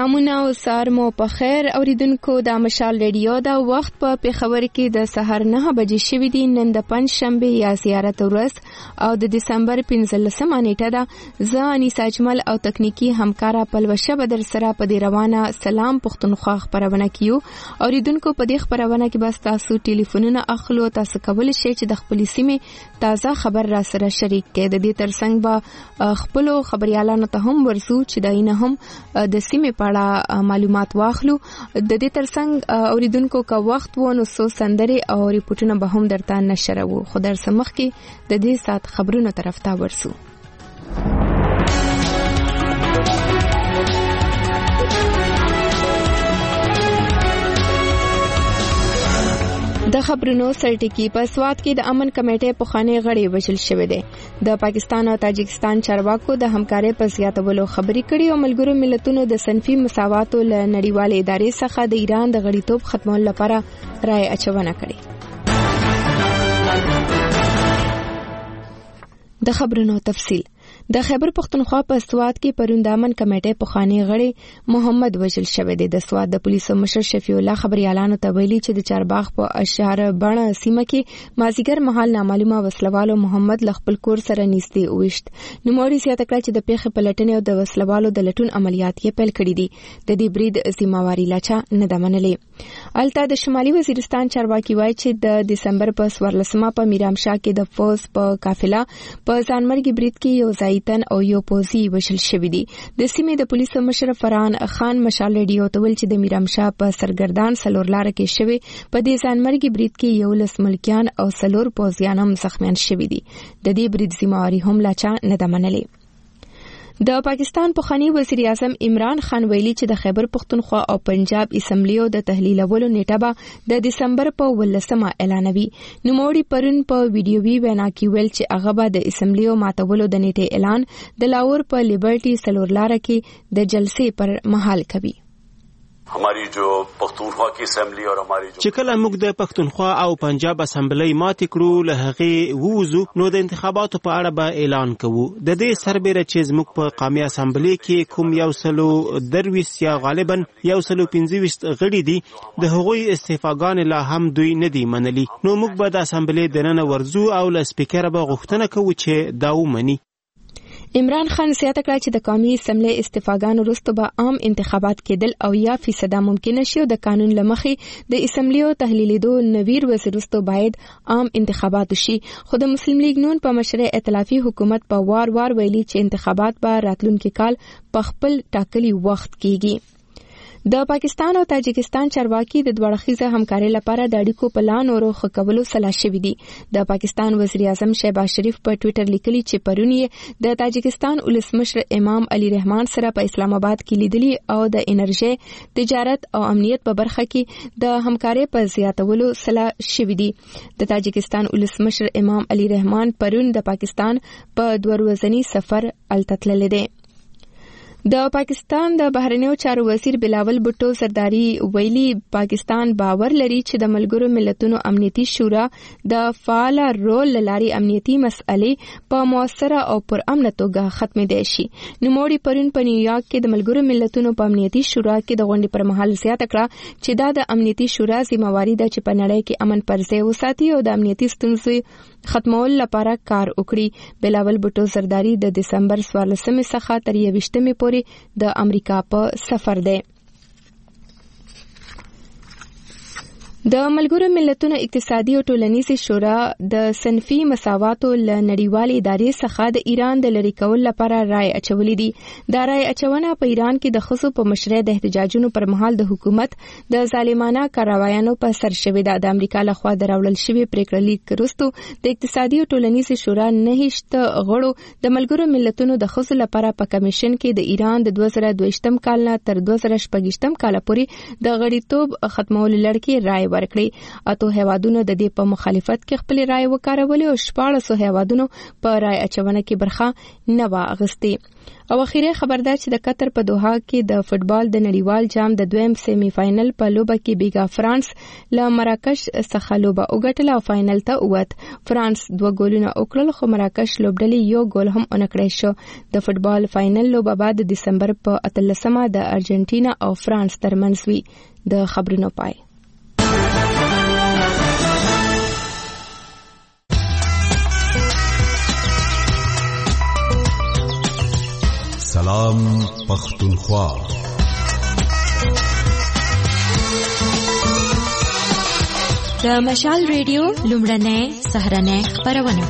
سلامونه او سار مو په خیر اوریدونکو د مشال ریډیو دا وخت په پیښور کې د سحر 9 بجې شوې دي. نن د پنځ شنبه یا زیارت ورځ او د دسمبر 15مه نیټه ده. زه انیسا اجمل او تکنیکی همکارا پلوشه بدر سره په دې روانه سلام پښتونخوا خبرونه کیو. اوریدونکو په دې خبرونه کې بس تاسو ټلیفونونه اخلو، تاسو کولی شئ چې د خپل سیمې تازه خبر را سره شریک کړئ. د دې ترڅنګ به خپل خبريالانو ته هم ورسو چې داینه هم د سیمې په معلومات واخلو. د دې ترڅنګ اوریدونکو کا وخت وونو سو سندري او ریپورتونه به هم درته نشرو. خو در سمخ کې د دې سات خبرونو طرف ته ورسو. د خبرونو سرټکی په سواد کې د امن کمیټې په خانه غړي وشل شوې ده. د پاکستان او تاجکستان چارواکو د همکارۍ په زیاتولو خبرې کړې او ملګرو ملتونو د صنفي مساواتو له نړیوالې ادارې څخه د ایران د غړیتوب ختمولو لپاره رائے اچونه کړې. د خبرونو تفصیل. د خیبر پختونخوا په سواد کې پرون د امن کمیټې په خانه غړي محمد وجل شوی دی. د سواد د پولیسو مشر شفیع الله خبريالانو ته ویلي چې د چارباغ په اشعار بڼه سیمه کې مازیګر مهال نامعلومه وسلوالو محمد لخپل کور سره نيستي وشت. نوموړي زیاته کړه چې د پیښې پلټنې او د وسلوالو د لټون عملیات یې پیل کړي دي. د دې برید ذمہواری لاچا نه ده منلې. الته د شمالي وزیرستان چارواکي وایي چې د دسمبر په 14مه په میرامشاه کې د فوز په قافله په ځانمرګي برید کې یو زایتن او یو پوزي وشل شوې دي. د سیمې د پولیسو مشر فرحان خان مشال ریډیو ته ویل چې د میرامشاه په سرګردان سلورلار کې شوی په دې ځانمرګي برید کې یو لس ملکیان او سلور پوزیان هم زخمیان شوي دي. د دې برید ذمہواری هم لاچا نه ده منلې. د پاکستان پخوانی وزیر اعظم عمران خان ویلي چې د خیبر پختونخوا او پنجاب اسمبلیو د تحلیلولو نیټه به د دسمبر په 18مه اعلانوي. نوموړي پرون په ویډیووي وینا کې ویل چې هغه به د اسمبلیو ماتولو د نیټې اعلان د لاهور په لیبرټي سلورلار کې د جلسې پر مهال کوي. हमारी जो पख्तूनख्वा की असेंबली और हमारी जो چې کله موږ د پښتونخوا او پنجاب اسمبلی ماتې کړو له هغې ووزو نو د انتخاباتو په اړه به اعلان کوو. د دې سربېره چې زموږ په قومي اسمبلی کې کوم 123 یا غالبا 125 غړي دي د هغوی استعفاګانې لا هم دوی نه دي منلي. نو موږ به د اسمبلی دننه ورزو او له سپیکر به غوښتنه کوو چې دا ومني. عمران خان زیاته کړه چې د قومي اسمبلی استعفاګانو وروسته به عام انتخابات کېدل او یا فیصده ممکن شي او د قانون لمخې د اسمبلیو تحلیلیدو نویر وروسته باید عام انتخابات شي. خو د مسلم لیگ نون په مشرع ائتلافي حکومت په وار ویلي چې انتخابات به راتلونکي کال په خپل ټاکلي وخت کېږي. د پاکستان او تاجکستان چارواکي د دوړخیزه همکارۍ لپاره د اړیکو په لان او روخ کولو سلا شوي دي. د پاکستان وزیر اعظم شهباز شریف په ټوئیټر لیکلي چې پرون یې د تاجکستان ولسمشر امام علي رحمان سره په اسلام آباد کې لیدلي او د انرژي، تجارت او امنیت په برخه کې د همکارۍ په زیاتولو سلا شوي دي. د تاجکستان ولسمشر امام علي رحمان پرون د پاکستان په 2 ورځنی سفر التتللی دی. د پاکستان د بهرنیو چارو وزیر بلاول بټو زرداری ویلي پاکستان باور لري چې د ملګرو ملتونو امنیتي شورا د فعال رول لاري امنیتي مسئلې په موثره او پر امن توګه ختمېدای شي. نوموړي پرون په نیویارک کې د ملګرو ملتونو په امنیتي شورا کې د غونډې پر مهال زیاته کړه چې دا د امنیتي شورا ذمہواری ده چې په نړۍ کې امن پر ځای وساتي او د امنیتي ستونزو ختمولو لپاره کار وکړي. بلاول بټو زرداری د دسمبر 14مه څخه تر 21مه پورې د امریکا په سفر دی. د ملګرو ملتونو اقتصادي او ټولنیزې شورا د صنفي مساواتو له نړیوالې ادارې څخه د ایران د لرې کولو لپاره رائے اچولې دي. دا رائے اچونه په ایران کې د ښځو په مشرۍ د احتجاجونو پر مهال د حکومت د ظالمانه کاروایانو په سر شوې ده. د امریکا لخوا د راوړل شوي پریکړه لیک وروسته د اقتصادي او ټولنیزې شورا 9 غړو د ملګرو ملتونو د ښځو لپاره په کمیشن کې د ایران د 2022 کال نه تر 2026 کال پورې د غړیتوب ختمولو لړ کې رائے ورکړې. اته هیوادونو د دې په مخالفت کې خپل رائے وکارولې او 14 هیوادونو په رائے اچونه کې برخه نه واغستې. او اخیری خبردار چې د قطر په دوحه کې د فوتبال د نړیوال جام د دویم سیمی فائنل په لوبه کې بیګا فرانس له مراکش څخه لوبه وګټله او فائنل ته ووت. فرانس 2 ګولونه وکړل خو مراکش لوبډلې 1 ګول هم ونکړی شو. د فوتبال فائنل لوبه بعد د دسمبر په 18 د ارجنټینا او فرانس ترمنځ وي. د خبرونو پای. سلام پختونخوا. د مشال ریډیو لومړنۍ سهرنۍ خبرونه.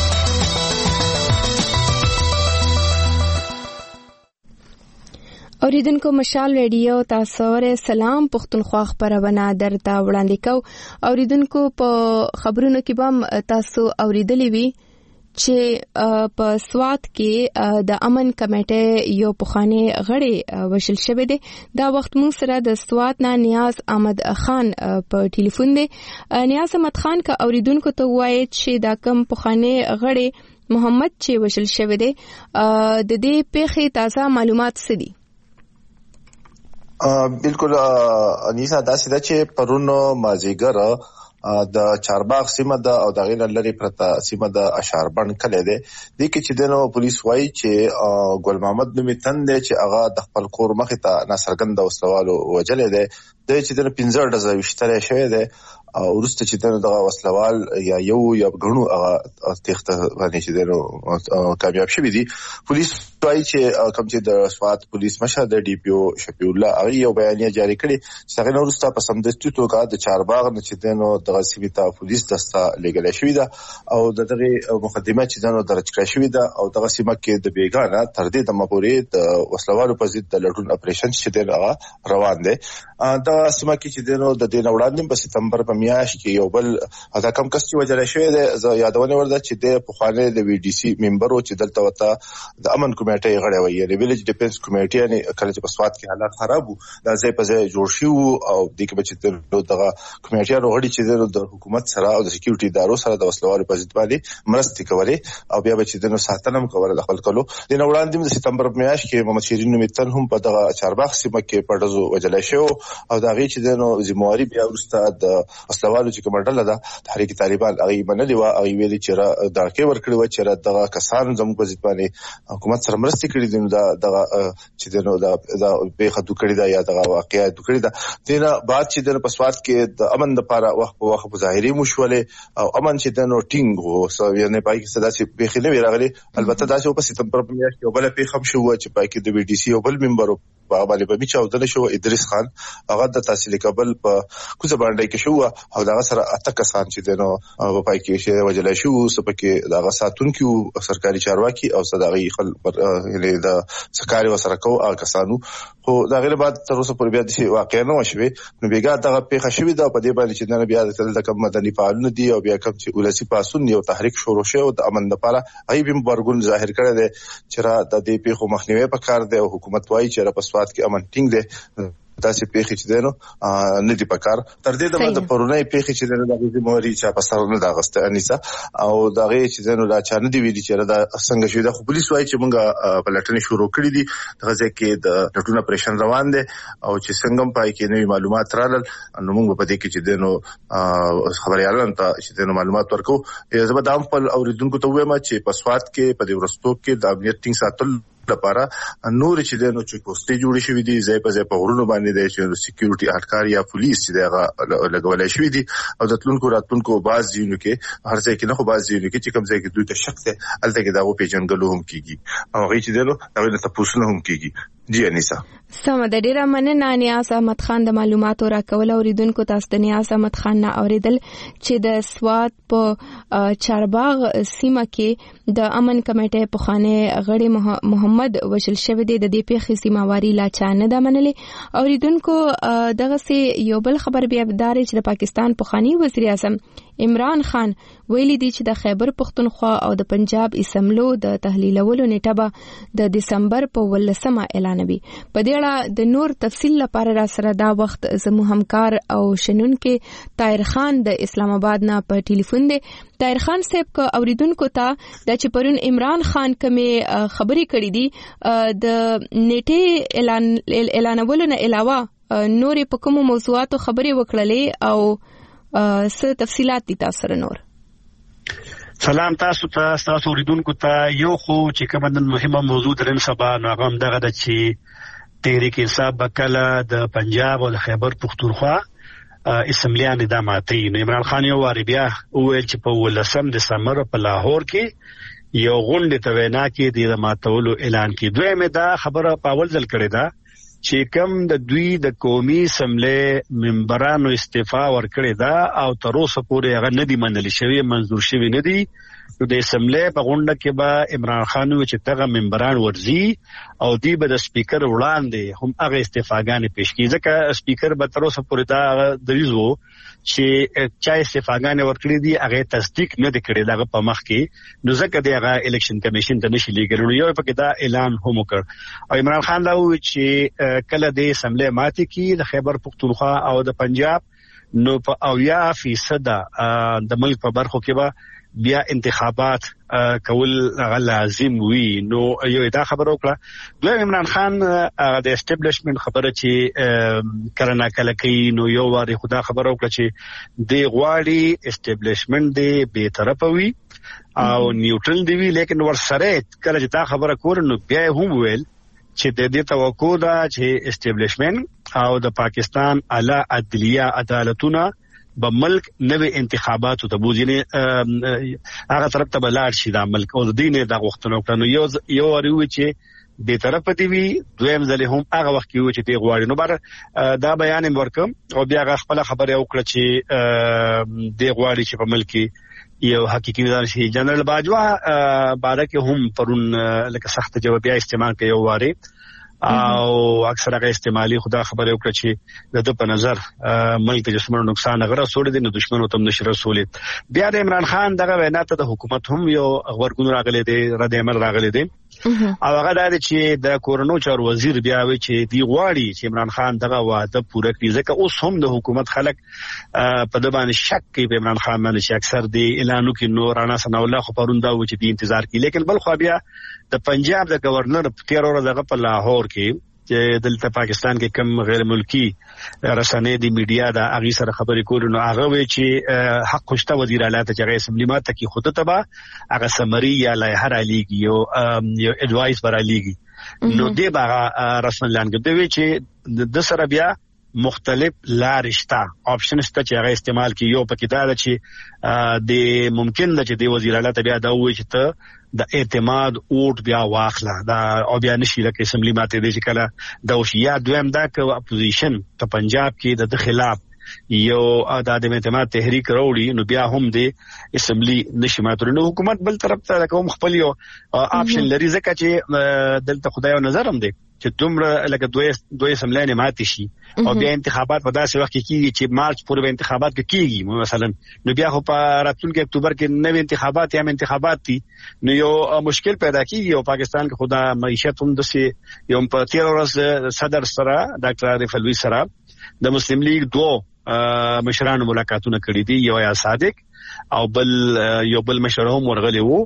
اوریدونکو مشال ریډیو تاسو سره سلام پختونخوا خبرونه درته وړاندې کوم. اوریدونکو په خبرونو کې به تاسو اوریدلې وي چې په سوات کې د امن کمیټې یو پخوانی غړی وشل شوی دی. دا وخت مو سره د سوات نه نیاز احمد خان په ټلیفون دی. نیاز احمد خان کا اوریدونکو ته وایي چې دا کم پخوانی غړی محمد چې وشل شوی دی د دې پیښې تازه معلومات څه دي؟ بالکل انیسا دا سیده چې پرونو مازیګر د چارباغ سیمه د او د غیر لري پرته سیمه د اشاربند کله ده د کې چې دنو پولیس وایي چې ګل محمد نومي تند چې هغه د خپل کور مخ ته ناصرګند وسلوالو وجلې ده د چې د 15 ډزه وشتره شوی ده او ورسته چې دغه وسلوال یا یو یا غنو هغه تخته باندې چې دنو کامیاب شوی دي. پولیس وایي چې کوم چې د سوات پولیس مشر د ډي پی او شفیع الله هغه یو بیان جاری کړی چې هغه ورسته په سمدستي توګه د چارباغ نه چې دنو د سیمه پولیس دسته لګل شوی ده او دغه مقدمه چې دنو درج کړی شوی ده او دغه سیمه کې د بیګانه تر دې د مپورې د وسلوالو په ضد د لټون اپریشن چې دغه روان دي. دا سیمه کې چې دنو د دین وړاندې په سپتمبر په میاشت کې یو بل دا کم کس چې وجل شوی دی یادونه ورده چې د پخوانی د وی ډي سي ممبر او چې دلته وته د امن کمیټې غړی وي یعنی ویلیج ډیفنس کمیټې یعنی کله چې په سوات کې حالات خراب وو دا ځای په ځای جوړ شو او د کې بچ دغه کمیټې غړي چې د حکومت سره او د سکیورټي ادارو سره د وسلوالو په ضد باندې مرستې کولې او بیا بچ د ساتنه کوله د خپل کلو د وړاندې د سپتمبر په میاشت کې محمد شیرین نومیتن هم په دغه چارباغ سیمه کې پړځو وجل شو او دا غي چې دنو زمواري بیا ورسته د وسلوالو چې کومډل ده تحریک طالبان هغه منلي وا هغه ویلي چې دا کې ورکړي و چې دغه کسان زموږ په ځد باندې حکومت سره مرستې کړې دي دغه چې دنو دا به خدو کړی دا یا دغه واقعیت کړی دا دینه بعد چې د پسوات کې د امن لپاره وخت په وخت ظاهري مشوله او امن چې دنو ټینګ وو سو یعنی پای کې صدا چې به خلې راغلي البته دا چې په سپتمبر په میاشت کې بل په خم شو چې پای کې د وی ډي سي او بل ممبر په باندې په میچاو دل شو ادریس خان هغه د تحصیل کابل په کوزه باندې کې شو او دا سره اته کسان چې دنو په پای کې شی وجل شو سپکه دا ساتون کې سرکاري چارواکي او صداغي خل یعنی د سرکاري وسره کو کسانو خو دا غیر بعد تر اوسه پورې بیا د واقع نه وشوي نو بیګا دغه پیښه شوې ده په دې باندې چې نه بیا د کوم مدني فعالون دي او بیا کوم چې ولسی پاسون یو تحریک شروع شو د امن لپاره غیب برګون ظاهر کړی دی چې را د دې پیښو مخنیوي پکار دی او حکومت وایي چې را په سوات کې امن ټینګ دی تاسو پیښې چې دینو نه دی پکار تر دې د پرونی پیښې چې دینو د موري چې په سر نه دا غسته انیسا او دا غي چې دینو لا چانه دی ویلي چې دا څنګه شوی د پولیس وایي چې مونږه په لټنې شروع کړې دي دغه ځکه د لټون اپریشن روان دي او چې څنګه پای کې نوې معلومات رالل نو مونږ په دې کې چې دینو خبريالان ته چې دینو معلومات ورکو زه به دام په اوریدونکو ته وایم چې په سوات کې په دې ورستو کې د امنیت ټینګ ساتل لپاره نور چې دنو چې پوسټي جوړې شوې دي ځای په ځای په غرونو باندې د سکیورټي احکار یا پولیس چې دغه لګولای شوې دي او د تلونکو راتلونکو باز ځینو کې هر ځای کې نه خو باز ځینو کې چې کوم ځای کې دوی ته شک ده الته کې دا و پیژنګلو هم کیږي او غي چې دنو دا د تاسو هم کیږي جی انیسا سم د ډیره مننه نیاز احمد خان د معلوماتو راکول اوریدونکو تاسو د نیاز احمد خان نه اوریدل چې د سوات په چارباغ سیمه کې د امن کمیټې په خانه غړي محمد وشل شوی دی د دې پیښې سیماواري لا چانه د منلې اوریدونکو دغه سي یو بل خبر بیا دار چې د پاکستان په خاني وزیر اعظم عمران خان ویلي دی چې د خیبر پختونخوا او د پنجاب اسمبلو د تحلیلولو نیټه به د دسمبر په 18 اعلانوي. په دې اړه د نور تفصیل لپاره را سره دا وخت زموږ همکار او شنونکو طاهر خان د اسلام آباد نه په ټلیفون دی. طاهر خان صاحب کو اوریدونکو ته د چې پرون عمران خان کومه خبري کړې دي د نیټه اعلانولو نه علاوه نورې په کومو موضوعاتو خبرې وکړلې او څه تفصيلات دي تاسو سره نور؟ سلام تاسو اوریدونکو ته. یو خو چې کومه نن مهمه موضوع درن سبا نو هغه دغه د چې تحریک انصاف بکله د پنجاب او د خیبر پختونخوا اسمبلیان د ماتي. عمران خان یو واری بیا وویل چې په 18 دسمبر په لاهور کې یو غونډه ته وینا کې د ماتولو اعلان کې. دویمه دا خبره په اول ځل کړې ده چې کوم د دوی د قومي اسمبلی ممبرانو استعفا ورکړې ده او تر اوسه پورې هغه نه دی منل شوی، منظور شوی نه دی. نو د اسمبلی په غونډه کې به عمران خان چې دغه ممبران ورځي او دی به د سپیکر وړاندې هم هغه استعفاګانې پیش کړي، ځکه سپیکر به تر اوسه پورې دا دریځ وو چې چا استعفاګانې ورکړي دي هغه تصدیق نه دی کړی دغه په مخ کې. نو ځکه دی هغه الیکشن کمیشن ته نشي لیږلی. یو پکې دا اعلان هم وکړ او عمران خان دا وویل چې کله د اسمبلی ماتې کې د خیبر پختونخوا او د پنجاب نو په 80% د ملک په برخو کې به بیا انتخابات کول لازم وي. نو یو دا خبره وکړه. دوی عمران خان د اسټابلیشمنت خبره چې کرنا کله کوي نو یو واری خدا خبره وکړه چې د غواړي اسټابلیشمنت دی به طرف وي او نیوټرل دی وی، لیکن ورسره کله چې دا خبره کور نو بیا هم ویل چې د دې توقع ده چې اسټابلیشمنت او د پاکستان اعلی عدلیه عدالتونه به ملک نوې انتخاباتو ته بوځي، هغه طرف ته بلاړ شي دا ملک او د دینه د غوښتنو کړنو یو وری چې به طرف دی وی. دویم ځل هم هغه وخت کې چې دی غواړي. نو بر دا بیان ورکم او بیا هغه خپل خبره وکړه چې دی غواړي چې په ملک یو حقیقي نظام شي. جنرال باجوا بارکه هم پرون لکه سخت جوابیا استعمال کوي یو واری او اکثر هغه استعمالي خدا خبره وکړه چې د په نظر ملک ته جسمانو نقصان غره سوړ دي نو دشمنو تم نشي رسولې. بیا د عمران خان دغه وینا ته د حکومت هم یو ورګون راغلي دي، رد عمل راغلي دي او هغه دا چې د کورونو چار وزیر بیا وی چې دی غواړي چې عمران خان دغه وعده پوره کړي، ځکه اوس هم د حکومت خلک په د باندې شک کوي په عمران خان باندې چې اکثر دی اعلانو کې نور رانا سنا الله خو پرون دا و چې دی انتظار کوي. لیکن بل خو بیا د پنجاب د گورنر 13 ورځې دغه په لاهور کې چې دلته پاکستان کې کم غیر ملکی رسنۍ دی میډیا دا هغه سره خبرې کول نو هغه وی چې حق خوشته وزیر اعلی ته چې اسمبلیمات کې خود ته به هغه سمری یا لایحه را لیږي یو اډوایس برا لیږي. نو دی به رسمن لاندې دی چې د سره بیا مختلف لارې شته، آپشن شته چې هغه استعمال کی. یو پکې دا چې د ممکن ده چې د وزیر اعلی ته بیا دا وایي چې ته د اعتماد اوټ بیا واخله دا او بیا نشي لکه اسمبلی ماته دي چې کله د اوشیا دویم دا ک اپوزیشن په پنجاب کې د خلاف یو د اعتماد تحریک راوړي نو بیا هم د اسمبلی نشي ماتول. نو حکومت بل طرف ته کوم خپل یو آپشن لري، ځکه چې دلته خدای نظر هم دی چې دومره لکه دوی اسمبلی ماتې شي او بیا انتخابات په داسې وخت کې کیږي چې مارچ پورې به انتخابات کیږي مثلا، نو بیا خو په راتلونکي اکتوبر کې نوې انتخابات یا انتخابات دي نو یو مشکل پیدا کیږي. او پاکستان کې خدا معیشت هم دسه یو په 13 ورځ صدر سره ډاکټر عارف الوی سره د مسلم لیگ دوه مشرانو ملاقاتونه کړې دي، یو یا صادق او بل مشر هم ورغلی وو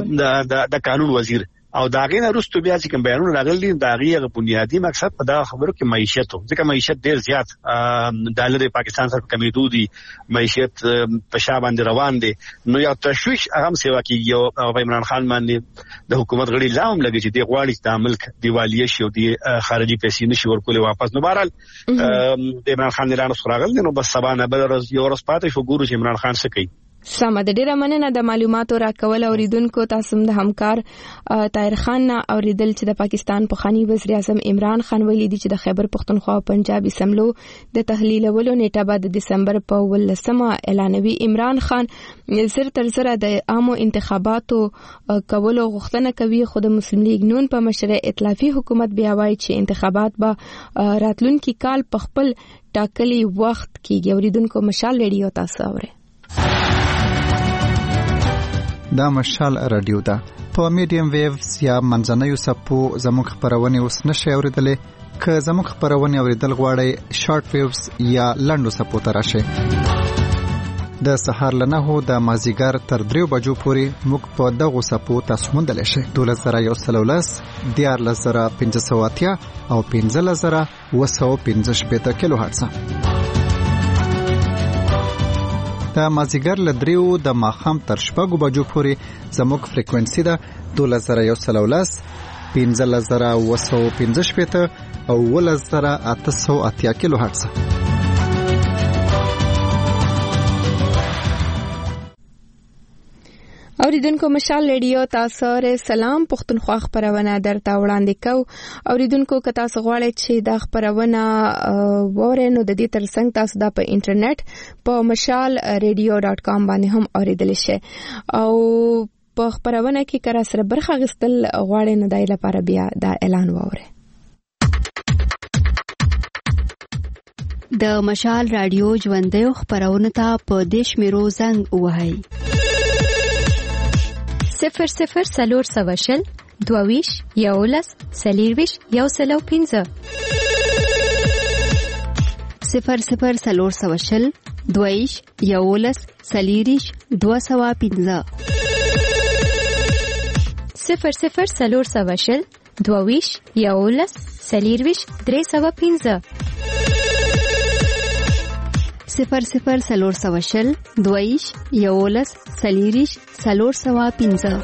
د قانون وزیر او داغې نه رستو بیا چې کوم بیانونه راغلي داغې بنیادی مقصد په دا خبرو کې معیشت و، ځکه معیشت ډیر زیات ډالر پاکستان سره کمیدو دي، معیشت په شا باندې روان دي. نو یو تشویش هغه سیوا کې یو عمران خان باندې د حکومت غړي لام لګي چې دی غواړي چې د ملک دیوالیه شي او دی خارجي پیسې نشي ورکول واپس. نو بهرحال د عمران خان اعلان راغلی نو بس سبا نه بل ورځ یو ورځ پاتې شو ګورو چې عمران خان څه کوي. سمه ده، ډیره مننه د معلوماتو راکول اوریدونکو. تاسو د همکار طاهر خان نه اوریدل چې د پاکستان پخوانی وزیر اعظم عمران خان ویلي دي چې د خیبر پختونخوا او پنجاب اسمبلو د تحلیلولو نیټه به د دسمبر په 18 اعلانوي. عمران خان زر تر زر د عامو انتخاباتو کولو غوښتنه کوي، خو د مسلم لیگ نون په مشرۍ ائتلافي حکومت بیا وایي چې انتخابات به راتلونکي کال په خپل ټاکلي وخت کېږي. اوریدونکو مشال ریډیو تاسو اورئ. دا مشال رادیو ده. په میډیم ویوز یا منځنیو څپو زموږ خپرونې اوس نشئ اورېدلی. که زموږ خپرونې اورېدل غواړئ شارټ ویوز یا لنډو څپو ته راشئ. د سهار له 9 د مازیګر تر 3 بجو پورې موږ په دغو څپو تاسو موندلی شئ. 12110 14580 او 15715 کیلو هرتز. د مازیګر له 3 د ماښام تر 6 بجو پورې زموږ فریکوئنسي ده 12110 15715 او 11880 کیلو هرتز. اوریدونکو مشال ریډیو تاسو سره سلام پښتونخوا خبرونه درته وړاندې کو. اوریدونکو که تاسو غواړئ چې دا خبرونه وورئ نو د دې ترڅنګ تاسو دا په انټرنیټ په mashalradio.com باندې هم اوریدلی شئ او په خبرونه کې کار سره برخه غستل غواړئ نو دای لپاره بیا دا اعلان وورئ. د مشال رادیو ژوندۍ خبرونه ته په دیش میرو زنګ وهاي 00 22 11 سلیرویش یو سلو 15 00 22 11 سلیریش 215 00 22 11 سلیرویش 315 00 22 11 سلیریش 315.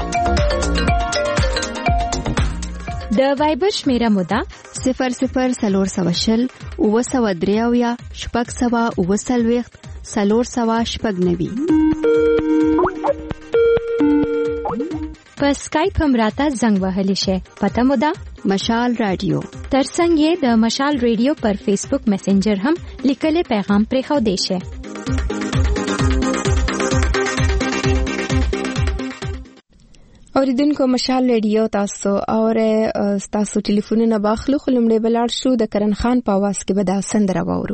د وایبر شمیره موده 00 903 شپږ سوه 490 په سکایپ هم راته زنګ وهلی شي. پته موده مشال رادیو. ترڅنګ یې د مشال ریډیو پر فیسبوک میسنجر هم لیکلي پیغام پرېښو دی شي. اوریدونکو مشال ریډیو تاسو او تاسو ټلیفونونه باخلو خلمړې بلار شو د کرن خان په आवाज کې به دا سندره واورو.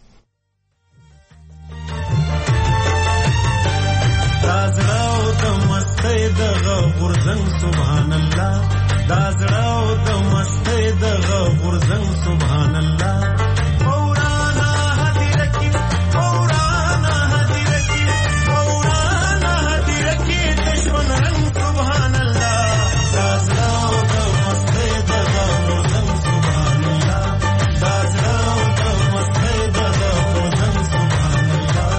دازړو د مستۍ دغه غورځنګ سبحان الله دازړو د مستۍ دغه غورځنګ سبحان الله اورانا هدیرکی اورانا هدیرکی اورانا هدیرکی دشمن رنگ سبحان الله دازړو د مستۍ دغه غورځنګ سبحان الله دازړو د مستۍ دغه غورځنګ سبحان الله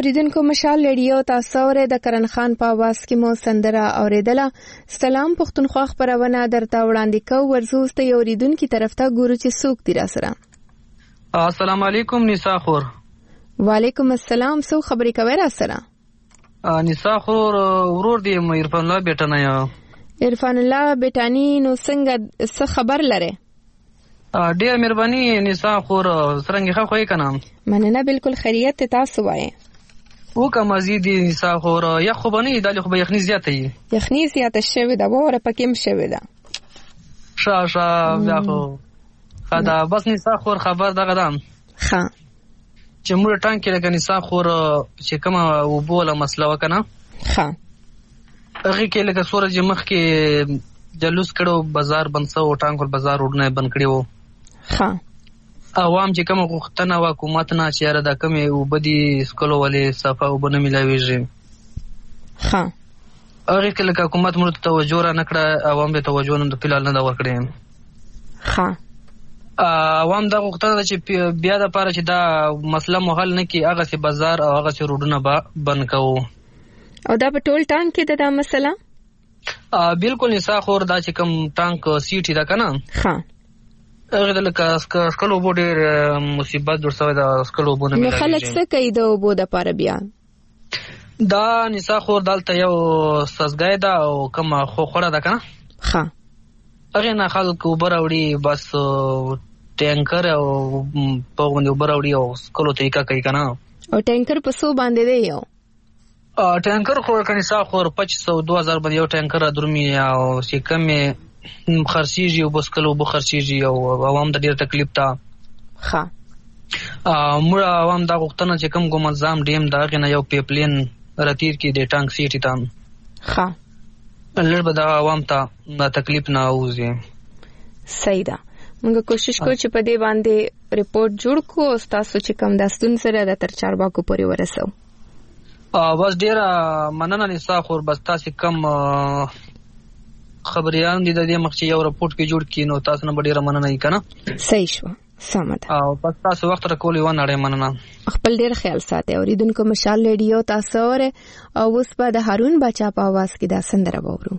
اوریدونکو مشال ریډیو تاسو اورئ د کرن خان په आवाज کې مو سندره اوریدله. سلام پښتونخوا خبرونه درته وړاندې کوو. ورزو ست یو اوریدونکو طرف ته ګورو چې څوک دی را سره. السلام علیکم نساء خور. وعلیکم السلام. سو خبرې کوي را سره؟ نساء خور ورور دی عرفان الله بیٹانه یا عرفان الله بیٹانی. نو څنګه څه خبر لره؟ ډیر مهرباني نساء خور څنګه ښه خوې کنه؟ مننه بالکل خیریت. تاسو وایي وکه مزید نساء خور یا خو بنی د خو یخنی زیاته ای یخنی زیاته شوی دا وره پکې شوی دا شا بیا خو خدا بس نساء خور خبر دغه دام ها چې موږ ټانک کې لګنی نساء خور چې کومه وبوله مسله وکنه ها هغه کې لکه سورج مخ کې جلوس کړو بازار بنسو ټانک بازار ورنه بند کړیو ها عوام چې کوم غوښتنه حکومت نه چیرې دا کمې وبدي سکلو ولې صفه وبنه ملاويږي ها هغه کې لکه حکومت مرته توجه را نکړه عوام به توجه نه په لال نه دا ورکړي ها عوام دا غوښتنه چې بیا د پاره چې دا مسله محل نه کی هغه سي بازار او هغه سي روډونه بند کوو او دا په ټول ټانک کې دا مسله بالکل نساء خور دا چې کوم ټانک سیټي دا کنه ها هغه د لکه سکلو بوډه مصیبت درسوي دا سکلو بونه ملي خلک څه کوي د وبو د پاره بیا دا نساء خور دلته یو سزګای دا او کوم خو خړه دا کنه ها هغه نه خلک وبراوړي بس ټانکر او په باندې وبراوړي او سکلو طریقه کوي کنه او ټانکر په سو باندې دی یو ټانکر خو کنيسا خور 2500 2000 باندې یو ټانکر درمي او چې کمه خرچيږي او بس کلو بو خرچيږي او عوام د ډیر تکلیف تا ها موږ عوام دا غوښتنه چې کوم ګوم نظام ډیم دا غنه یو پیپلین راتیر کې د ټانک سیټی تام ها لږ به دا عوام ته تکلیف نه اوزي صحیح ده. موږ کوشش کوو چې په دې باندې ریپورت جوړ کوو او تاسو چې کوم داستون سره د تر چارواکو پورې ورسو. بس ډیر مننه نساء خور. بس تاسو کم خبريان دي د دې مخ چې یو رپورت کې جوړ کینو تاسو نه ډیر مننه یې کنه. صحیح شو سمه ده. او بس تاسو وخت راکولې و نه ډیر مننه. خپل ډیر خیال ساتئ. اوریدونکو مشال ریډیو تاسو اوره او اوس په د هارون بچا په आवाज کې دا سندره وورو.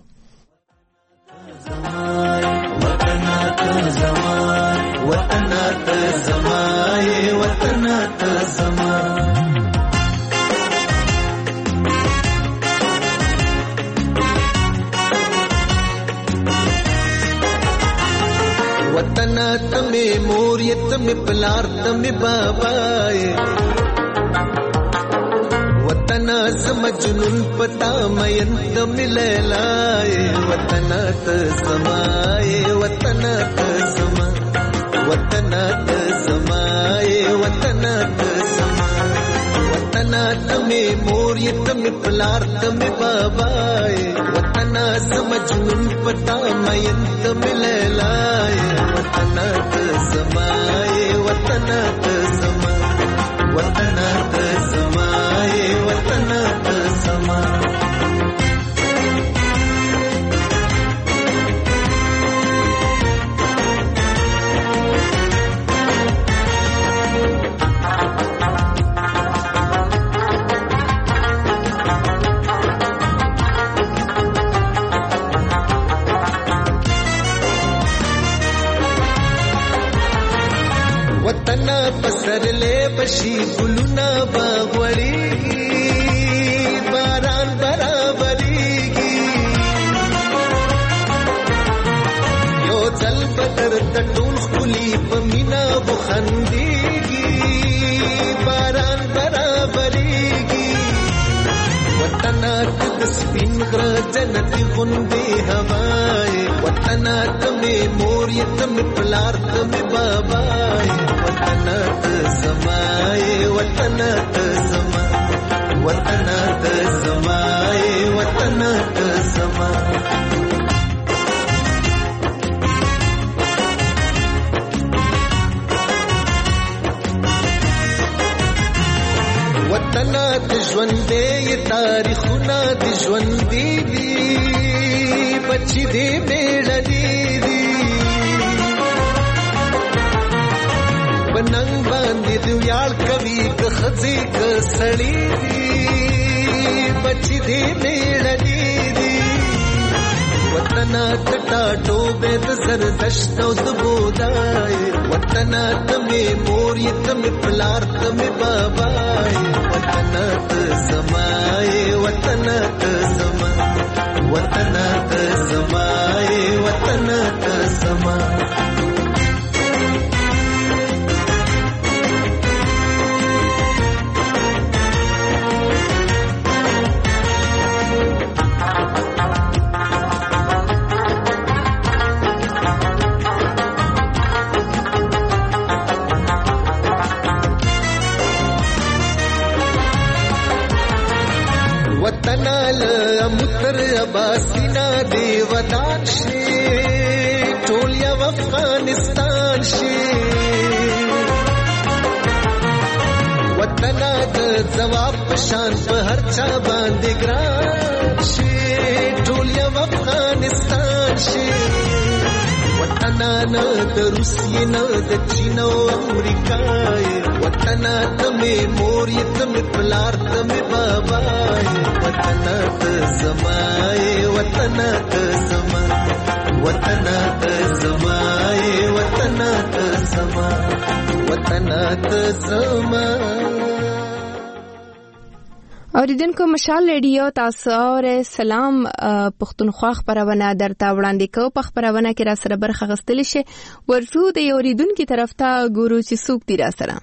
वतन तमे मोरियत में पलार तमे बाबाए वतन समझनुन पता मयन तमे लैलाए वतन त समाए वतन त समा वतन त समाए वतन त समा वतन तमे मोरियत में पलार तमे बाबाए वतन समझनुन पता मयन तमे लैलाए वतन त समाए वतन त समा वतन त समाए वतन त समा वतन पसरले बशी गुलुना बागवड़ीगी बारान बराबरीगी यो जल बदर तटूल खुली पमीना बुखंदीगी बारान बराबरीगी वतन तस्बीन गर जन्नती गुंदे हवाए वतन तमे मोरियत में पलार तमे बाबाए वतन त समाए वतन त समा वतन त समाए वतन त समा वतन त ژوندې تاریخونه د ژوندې دي بچي دې بیړ دي پننګ باندې دی ویاړ کوي که خځې که سړی دی بچی دی میړنی دی وطن ته ټوبه د زردشت او د بودای وطن ته مې مور یې ته مې پلار ته مې بابای وطن ته زمای وطن ته زما وطن ته زمای وطن ته زما وطنال متر اباسینا دی ودان شي ټول یو افغانستان شي وطن د جواب شان په هر چا باندې ګران شي ټول یو افغانستان شي وطن نه د روسیې نه د چین او امریکا وطن ته مې مور یې ته مې پلار ته مې بابا وطن ته زمای وطن ته زما وطن ته زمای وطن ته زما وطن ته زما اوریدونکو مشال ریډیو تاسو اور سلام پښتونخوا خبرونه درته وړاندې کوم په خبرونه کې را سره برخه غستل شي ورته د اوریدونکو طرف ته ګورو چې څوک دی را سره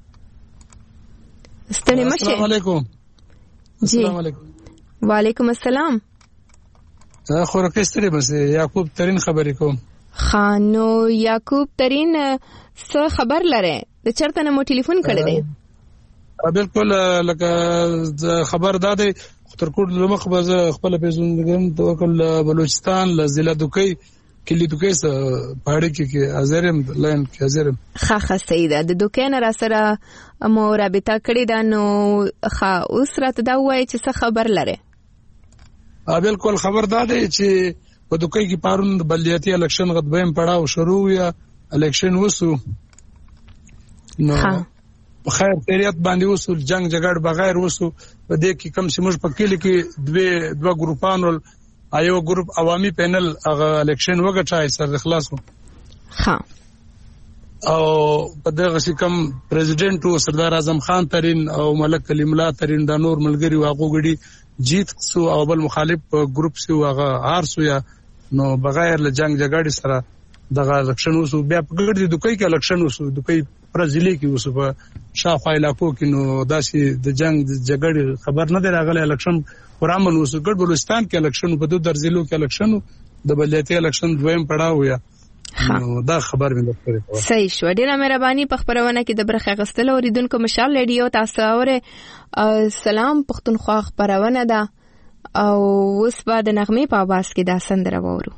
ستړي مشه السلام علیکم جی السلام علیکم وعلیکم السلام زه خو راکستري بس یعقوب ترين خبرې کوم خانو یعقوب ترين څه خبر لره د چرته نو ټلیفون کړی دی بالکل لکه خبر داده ترکوټ لمخ به خپل پیژندګم توکل بلوچستان ضلع دوکي کلی دوکي پاړې کې ازرم لاین کې ازرم خاخه سیده د دوکان را سره مو رابطه کړی دا نو اوس راته دا وایي چې څه خبر لره بالکل خبر داده چې په دوکي کې پارون بلدیاتي الیکشن غدبیم پړاو شروع یا الیکشن وسو نو خیر خیریت باندې وسو جنگ جګړه بغیر وسو په دې کې کم چې موږ په کلی کې دوه ګروپانو ایو ګروپ عوامي پینل هغه الیکشن وګټای سر اخلاص ها او په دغه چې کم پریزیدنت سردار اعظم خان ترين او ملک کلیم الله ترين د نور ملګری واغو غړي جیت سو او بل مخالف ګروپ سو هغه هارسو یا نو بغیر له جنگ جګړې سره دغه الیکشن وسو بیا په ګډ د دوکۍ کې الیکشن وسو دوکۍ پر ضلع کې وسو په شاوخوا علاقو کې نو داسې د جنگ جګړې خبر نه دی راغلی الیکشن ورامن وسو ګډ بلوچستان کې الیکشن په دوه درځلو کې الیکشن د بلدیاتي الیکشن دویم پړاو یا نو دا خبر مې درته صحیح شو ډیره مهرباني په خبرونه کې د برخه غستل اوریدونکو مشال ریډیو تاسو اوره سلام پښتونخوا خبرونه ده او اوس بعد نغمه په आवाज کې دا سندره وورو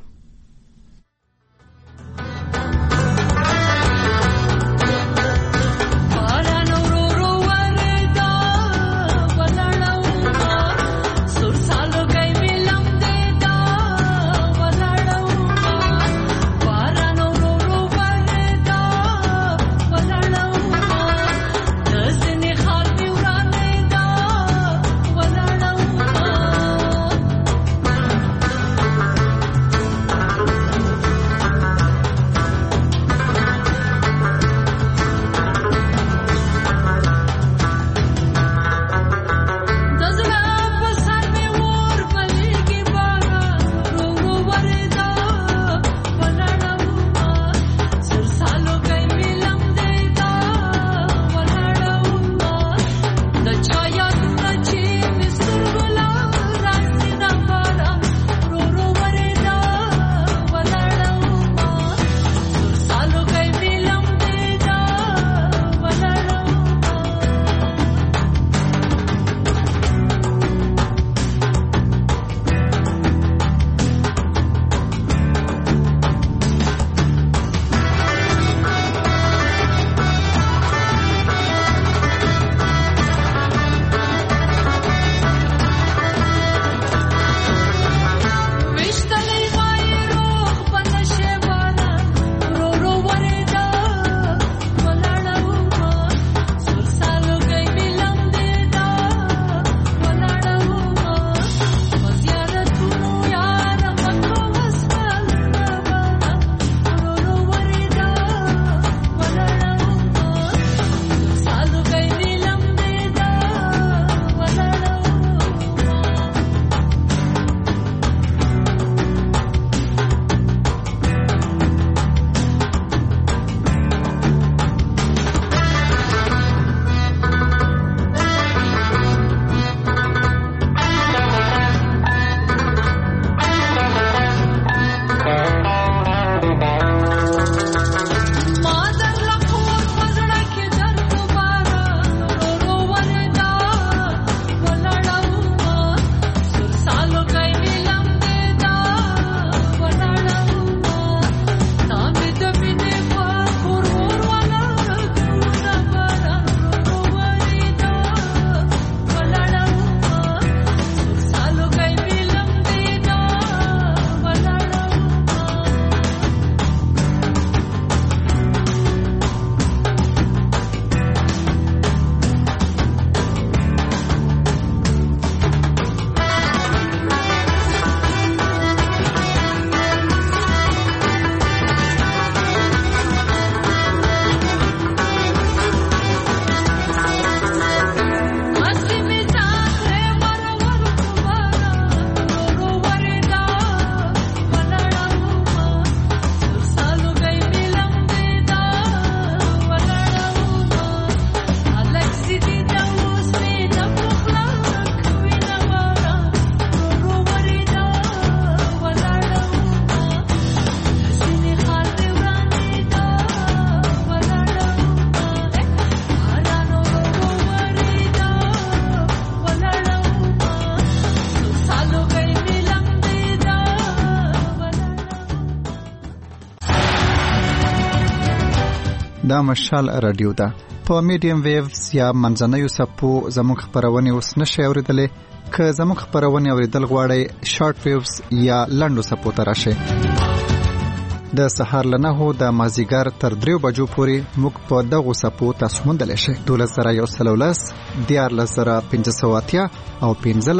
دا مشال رادیو ده. په میډیم ویوز یا منځنیو څپو زموږ خپرونې اوس نشئ اورېدلی. که زموږ خپرونې اورېدل غواړئ شارټ ویوز یا لنډو څپو ته راشئ. د سهار له 9 د مازدیګر تر 3 بجو پورې موږ په دغو څپو تاسو موندلی شئ. 12110 14580 او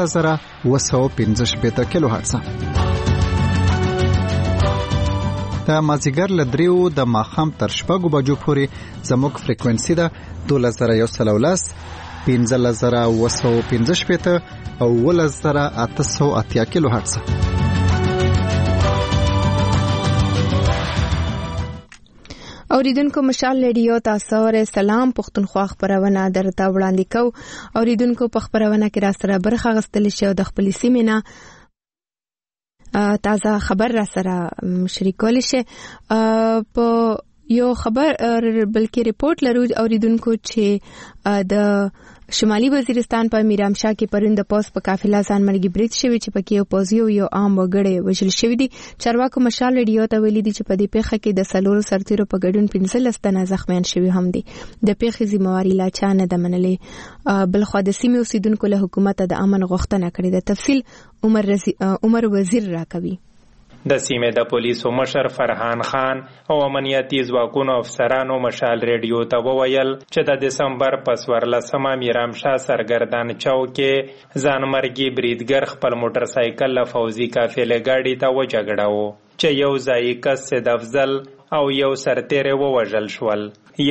15715 کیلو هرتز. د مازدیګر له 3 د ماښام تر 6 بجو پورې زموږ فریکوئنسي ده 12110 15715 او 11880 کیلو هرتز. اوریدونکو مشال ریډیو تاسو سره سلام پښتونخوا خبرونه درته وړاندې کوو. اوریدونکو په خبرونه کې را سره برخه غستل شي او د خپل سیمې نه تازه خبر را سره شریکول شي. په یو خبر بلکې ریپورت لرو اوریدونکو چې د شمالي وزیرستان په میرامشاه کې پرون د پوس په قافله ځانمرګي برید شوی چې پکې یو پوځي او یو عام وګړی وژل شوی دي. چارواکو مشال ریډیو ته ویلي دي چې په دې پیښه کې د سلور سرتیرو په ګډون 15 تنه زخمیان شوي هم دي. د پیښې ذمہواری لا چا نه ده منلې. بلخو د سیمې اوسیدونکو له حکومت د امن غوښتنه کړې ده. تفصیل عمر وزیر راکوي. د سیمې د پولیسو مشر فرحان خان او امنیتي ځواکونو افسرانو مشال ریډیو ته وویل چې د دسمبر په 14مه میرامشاه سرګردان چوک کې ځانمرګي بریدګر خپل موټر سایکل له فوزي قافلې ګاډي ته وجګړاو چې یو ځایي کس سید افضل او یو سرتیری ووژل شول.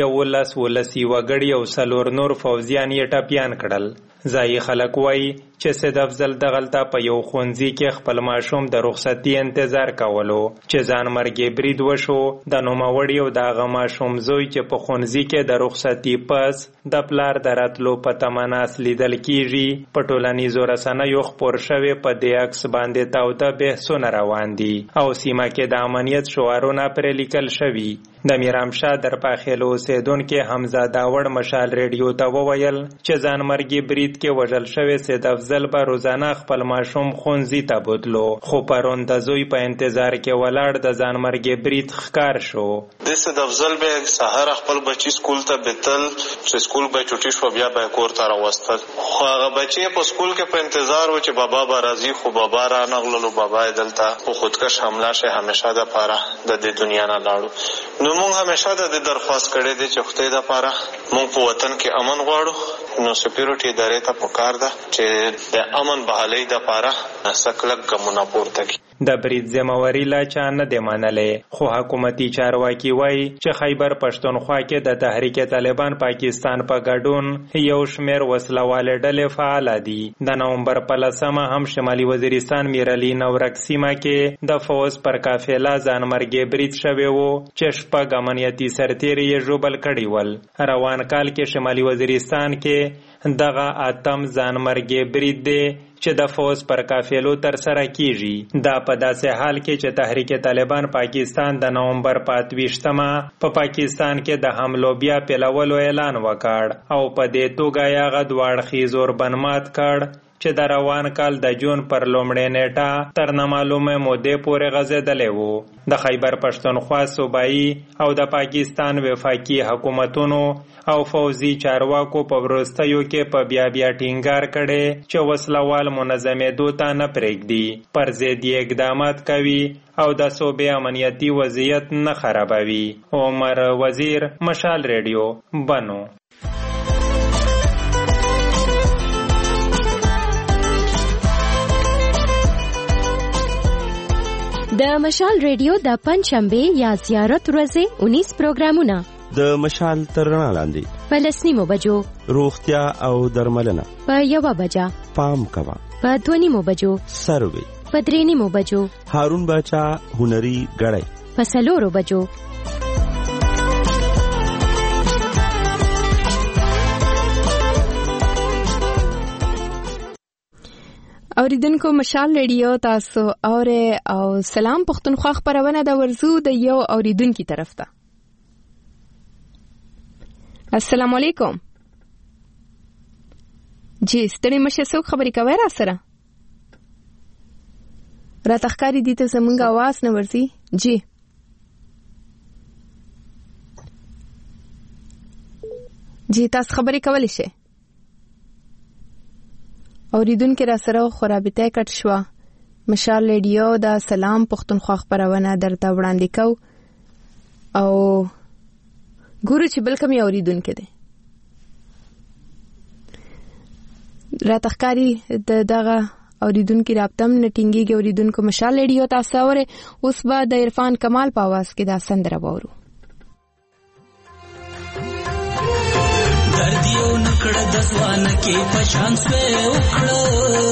11 وګړي او 4 نور فوزیان یې ټپیان کړل. ځایي خلک وایي چې سید افضل دغلته په یو ښوونځي کې خپل ماشوم د رخصتي انتظار کولو چې ځانمرګي برید وشو. د نوموړي او د هغه ماشوم زوی چې په ښوونځي کې د رخصتي پس د پلار د راتلو په تمه ناست لیدل کیږي. په ټولنیزو رسنیو خپور شوی په دې عکس باندې تاوده بحثونه روان دي او سیمه کې د امنیت شعارونه پرې لیکل شوي. د میرامشاه در پاخیلو اوسیدونکي حمزه داوړ مشال ریډیو ته وویل چې ځانمرګي برید کې وژل شوی سید افضل به روزانه خپل ماشوم ښوونځي ته بوتلو، خو پرون د زوی په انتظار کې ولاړ د ځانمرګي برید ښکار شو. د سید افضل به سهار خپل بچی سکول ته بتل چې سکول به چټي شو بیا به کور ته راوستل. خو هغه بچی په سکول کې په انتظار و چې بابا به راځي، خو بابا را نغللو. بابا دلته په خودکش حمله شه همیشه د پاره د دې دنیا نه لاړو. نو موږ همیشه د درخواست کړې دي چې خدای د پاره موږ په وطن کې امن غواړو. نو سپیورټي ادارې ته پکار ده چې د امن بحالۍ د پاره سکلک ګمونه پورته کړي. د برید ذمہواری لا چا نه دی منلې، خو حکومتي چارواکي وایي چې خیبر پښتونخوا کې د تحریک طالبان پاکستان په ګډون یو شمېر وسلوالې ډلې فعال دي. د نومبر په 10مه هم شمالي وزیرستان میرعلی نورک سیمه کې د فوز پر قافله ځانمرګي برید شوی و چې شپږ امنیتي سرتیري یې ژوبل کړي ول. روان کال کې شمالي وزیرستان کې دغه اتم ځانمرګي برید دی چې د فوز پر قافلو تر سره کیږي. دا په داسې حال کې چې تحریک طالبان پاکستان د نومبر په 28مه په پاکستان کې د حملو بیا پیلولو اعلان وکړ او په دې توګه یې هغه دواړخیز اوربند مات کړ چې د روان کال د جون پر لومړۍ نیټه تر نامعلومه مودې پورې غځېدلی و. د خیبر پښتونخوا صوبایي او د پاکستان وفاقي حکومتونو او فوزي چارواکو په وروستیو کې په بیا ټینګار کړي چې وسلوال منظمېدو ته نه پرېږدي، پر ضد یې اقدامات کوي او د صوبې امنیتي وضعیت نه خرابوي. عمر وزیر، مشال ریډیو، بنو. د مشال ریډیو د پنځشنبه یا زیارت ورځې 19 پروګرامونه د مشال ترنا لاندې په 10 بجو روغتیا او درملنه، په 1 بجا پام کوا، په 2 بجو سروي، په 3 بجو هارون باچا هنري غړای، په 4 بجو اوریدونکو مشال ریډیو تاسو او سلام پښتونخوا خبرونه د ورزو د یو اوریدونکو طرف ته. السلام علیکم. جی ستړي مشه څوک خبرې کوي را سره؟ را تخکاری دي ته زمونږ आवाज نه ورسي. جی جی تاسو خبرې کولې شئ. اوریدونکو را سره خرابته کټ شو. مشال ریډیو دا سلام پښتونخوا خبرونه درته وړاندې کو او ګورو چې بل کوم اوریدونکو دی را تخکاری دغه اوریدونکو رابطم نټینګي اوریدونکو مشال ریډیو تاسو اوره اوس به د عرفان کمال په आवाज کې دا سندره وورو. دردیو نکړه د ځوان کې پشان سوې وکړو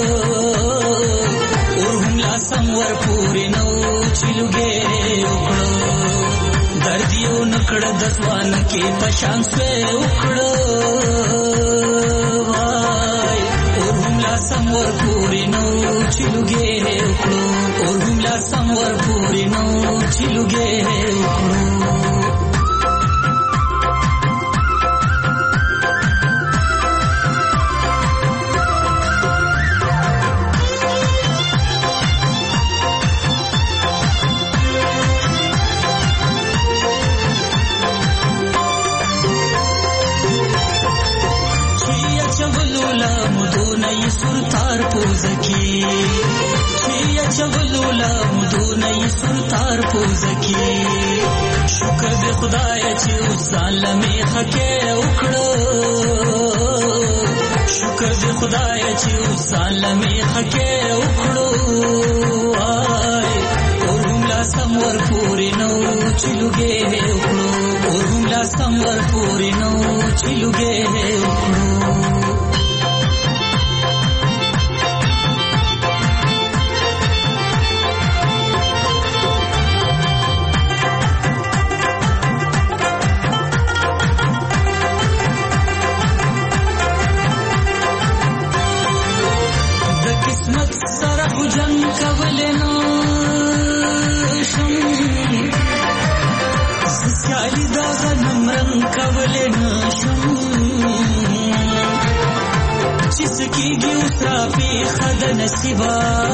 اور هم لا سمور پورې نو چلوګې وکړو. دردیو نکړه د ځوان کې پشان سوې وکړو وای اور هم لا سمور پورې نو چلوګې وکړو. اور هم لا سمور پورې نو چلوګې وکړو. सुरतार पोजकी छिया चवलूला मुदोनई सुरतार पोजकी शुक्र दे खुदाय چې وسالمه خکه وکړو. شکر دې خدای چې وسالمه خکه وکړو وای اور هم لا سمور پورې نو چلوګې وکړو. اور هم لا سمور پورې نو چلوګې وکړو. جنگ کولنو شم سیالی دا غنم رنگ کولنو شم چیز کیگی اسرافی خد نصیبا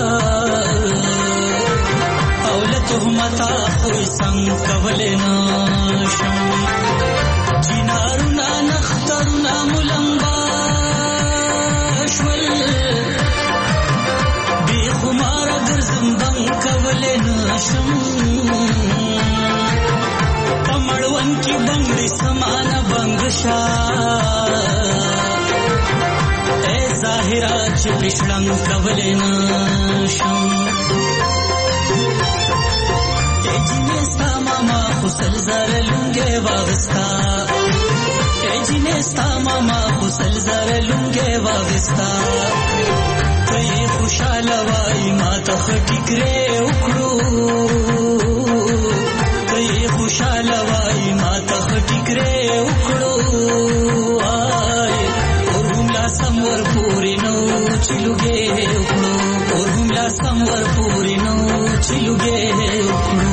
اولتو متا خوی سنگ کولنو شم جنارونا نخترونا ملنبا شول خمارا گرزم بنگ کولے نشم پمڑون کی بنگڑی سمانا بنگشا اے ظاہرہ چپشڑنگ کولے نشم اے جنے ستا ماما خسل زر لنگے واغستا. اے جنے ستا ماما خسل زر لنگے واغستا. کئی خوشاله وای ما ته ټیکرې وکړو. کئی خوشاله وای ما ته ټیکرې وکړو وای اور هم لا سمور پورې نو چلوګې وکړو. اور هم لا سمور پورې نو چلوګې وکړو.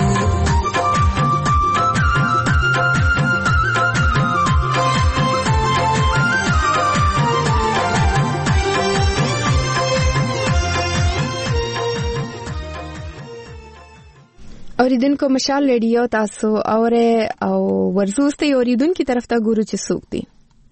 اوریدونکو مشال ریډیو تاسو اوره او ورزوسته اوریدونکو طرف ته ګورو چې څوک دي.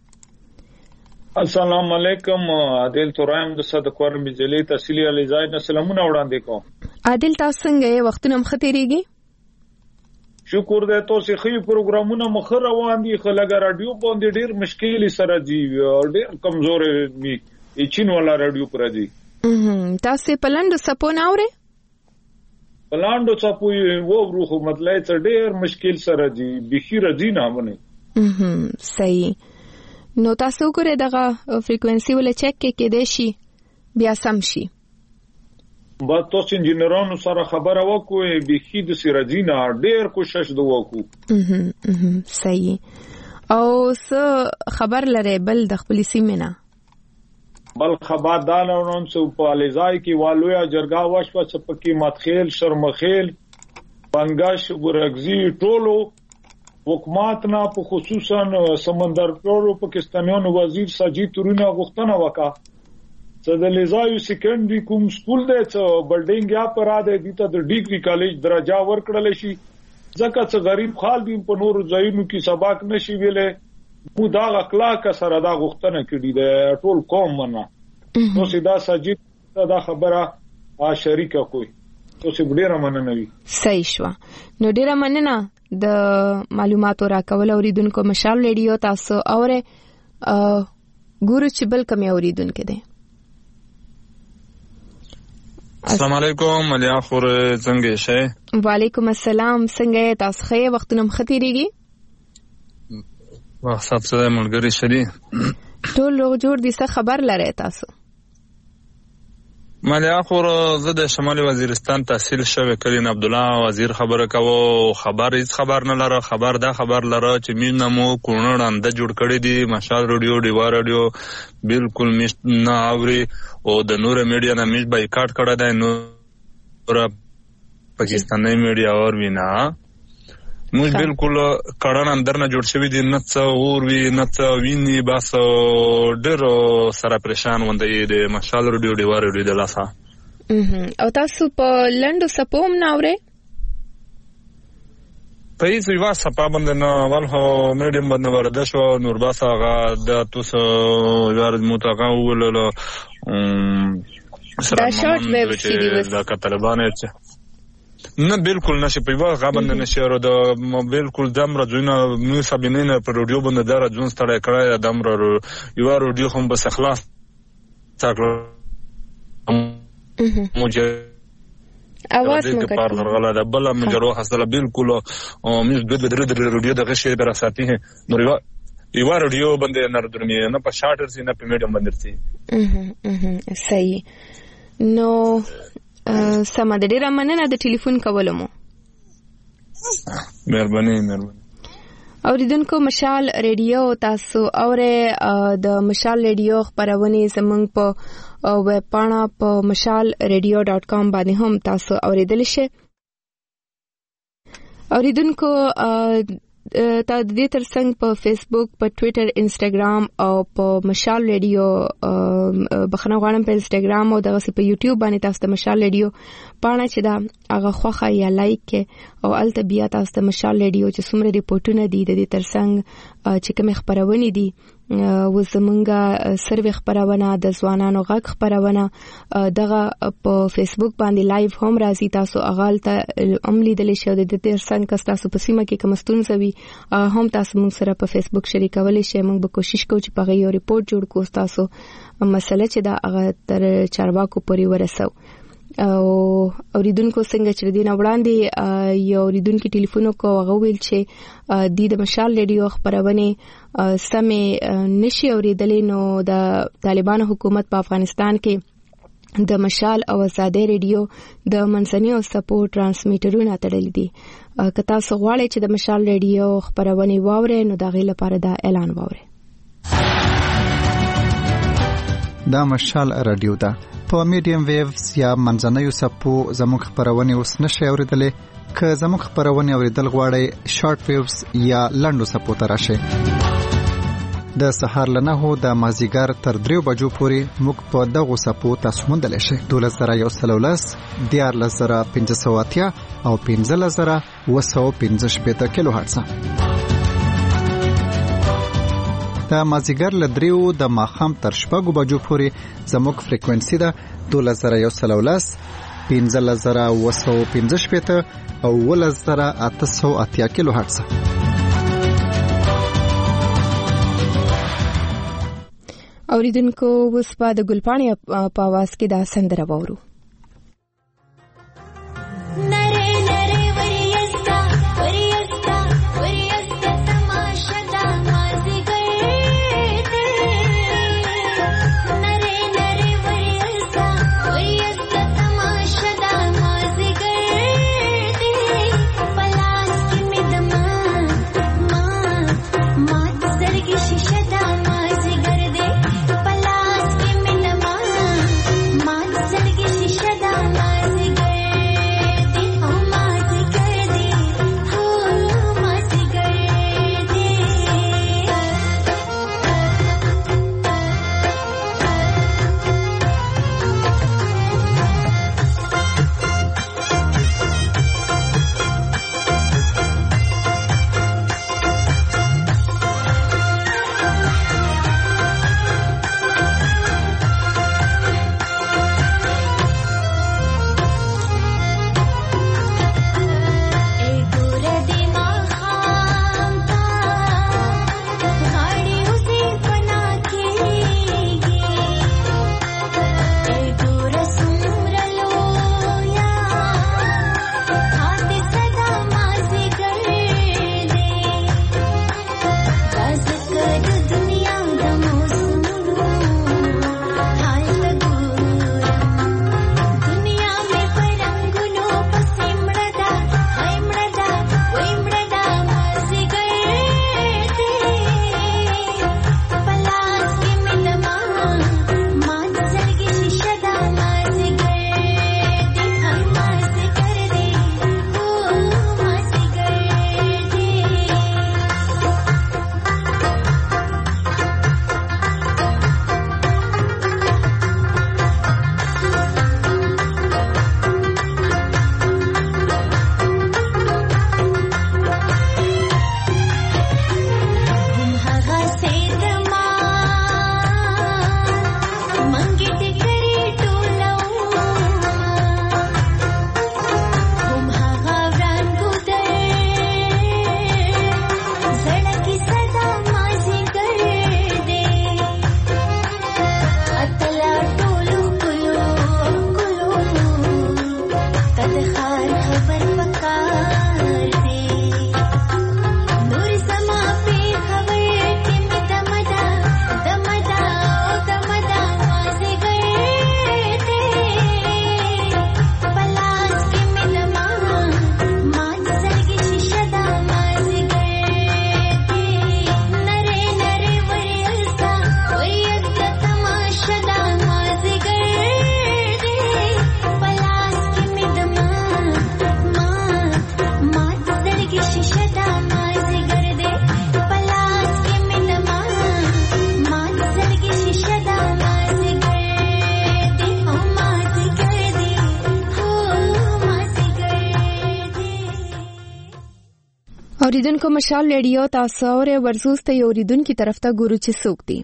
السلام علیکم. عادل ترایم د صدقور بجلی تحصیلی علیزای نه سلامونه وړاندې کوم. عادل تاسو څنګه یې وختونه مختيريږي؟ شکر دې تاسو خې پروګرامونه مخ روان دي. خلګ رادیو باندې ډیر مشکل سره دی ډیر کمزور می چین والا رادیو پر دی. تاسو پلند سپونه اورئ؟ پلاندو چاپوي وو روخ مطلب ته ډېر مشکل سره دی بخیر دی نه باندې. صحیح. نو تاسو ګورئ دغه فریکوئنسي ول چک کې دی شي بیا سم شي. با تاسو انجینرانو سره خبره وکوي بخیر د سرجینا ډېر کوشش دوکو. صحیح. او څه خبر لري بل د خپل سیمه بل خبر دانون سو په الیزای کې والویا جرګه واشپه چپکی متخیل شرمخیل بنگاش ورغزی ټولو حکومت نه په خصوصا سمندر ټولو پاکستانیانو وزیر ساجد تورونه غوښتنه وکړه چې د الیزای سکندري کوم سکول دی چې بلډینګ یا پراده دي ته د ډیګري کالج درجه ورکړل شي ځکه چې غریب خال دي په نورو ځایونو کې سبق نشي ویلې مو دا اخلاق سره دا غوښتنه کړې ده ټول قوم منه نو سیدا سجید دا خبره شریکه کوي نو چې ډیره مننه وي. صحیح شو. نو ډیره مننه د معلوماتو راکول اوریدونکو. مشال ریډیو تاسو اوره ګورو چې بل کوم اوریدونکو دی. السلام علیکم ملیا خور څنګه شئ؟ وعلیکم السلام. څنګه تاسو ښه وختونه مختیریږي؟ واه صاحب سره ملګری شری ټول لوګ جوړ دي څه خبر لري تاسو؟ ملیا خور زه د شمالي وزیرستان تحصیل شوی کلین عبد الله وزیر خبره کوو هیڅ خبر نه لره خبر لره چې مين نمو کونړ انده جوړ کړی دی مشال رادیو دیوا رادیو بالکل مش نه اوري او د نور میډیا نه مش بایکاټ کړه دی نور پاکستاني میډیا اور وینا موږ بالکل کړهن اندر نه جوړ شوی دي نه څو اور وی نه څو ویني بس ډېر سره پریشان وندې د مشال رادیو دیوا رادیو د لاسه او تاسو په لندو سپوم نه اورئ په هیڅ یو سپا باندې نه ول هو میډیم باندې ورده شو نور باسا غا د تاسو یار متاقا ولله دا شارټ ویب سیریز د طالبانو نه بالکل نشي په واغ باندې نشي ورو د بالکل دمر جوړه نو سابینه په رادیو باندې دار جون ستړی کړای دمر یو رادیو هم بس اخلاص تاکلو موجه اواز مو کړه غلا د بل مجروح اصله بالکل مې د رادیو د غشي براساتي نو یو رادیو باندې نه درمي نه په شارټر سي نه په میډیم باندې سي صحیح. نو سم د ډیره مننه د ټلیفون کولو مو. مهرباني. اوریدونکو مشال ریډیو تاسو اوره د مشال ریډیو خبرونه زمونږ په ویب پاڼه په mashalradio.com باندې هم تاسو اوریدل شئ. اوریدونکو تا د دې ترڅنګ په فیسبوک په ټوئیټر انسټاګرام او په مشال ریډیو بخنه غواړم په انسټاګرام او دغه په یوټیوب باندې تاسو د مشال ریډیو پاڼه چې دا هغه خوخه یا لایک او الته بیا تاسو د مشال ریډیو چې څومره ریپورتونه دي د دې ترڅنګ چې کوم خبرونه دي و زمونږه سروي خبرونه د ځوانانو غږ خبرونه دغه په فیسبوک باندې لایو هم راځي تاسو اغال ته عملی دلی شو د دې ترڅنګ تاسو په سیمه کې کوم ستونزه وي هم تاسو موږ سره په فیسبوک شریکولای شئ. موږ به کوشش کوو چې په غو ریپورت جوړ کوو تاسو مسله چې دا هغه تر چارواکو پورې ورسو. او اوریدونکو څنګه چې دینه وړاندې یو اوریدونکو ټلیفون کو هغه ویل چې د مشال ریډیو خبرونه سمې نشي اوریدلې نو د طالبانو حکومت په افغانستان کې د مشال او آزادۍ ریډیو د منځني او سپورټ ترانسمیټرونه تړلې دي. که تاسو غواړئ چې د مشال ریډیو خبرونه واورئ نو دا غي لپاره دا اعلان واورئ. دا مشال رادیو ده په میډیم ویوز یا منځنیو سپو زموږ خبرونه اوس نشي اوریدلې. که زموږ خبرونه اوریدل غواړئ شارټ ویوز یا لنډو سپو ته راشئ. د سحر لنه هو د مازیګر تر 3 بجو پورې موږ په دغه سپو تاسو موندل شئ. 12113 14580 او 15215 کیلو هرتز. د مازیګر ل 3 د ماخام تر 6 بجو پورې زموږ فریکوئنسي ده 12113 15215 او 11880 کیلو هرتز. اوریدونکو اوس په د ګلپاڼې په आवाज کې دا سندره وورو. Get اوریدونکو مشال ریډیو تاسو اورئ ورزوس ته اوریدونکو طرف ته ګورو چې څوک دی.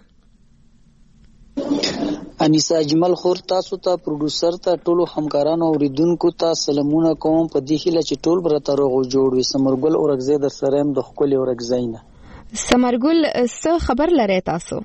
انیسا اجمل خور تاسو ته پروډوسر ته ټولو همکارانو اوریدونکو ته سلامونه کوم په دې هیله چې ټول برته روغ جوړ وي. سمرګل اورګزې در سره هم د خپل اورګزینه. سمرګل څه خبر لري تاسو؟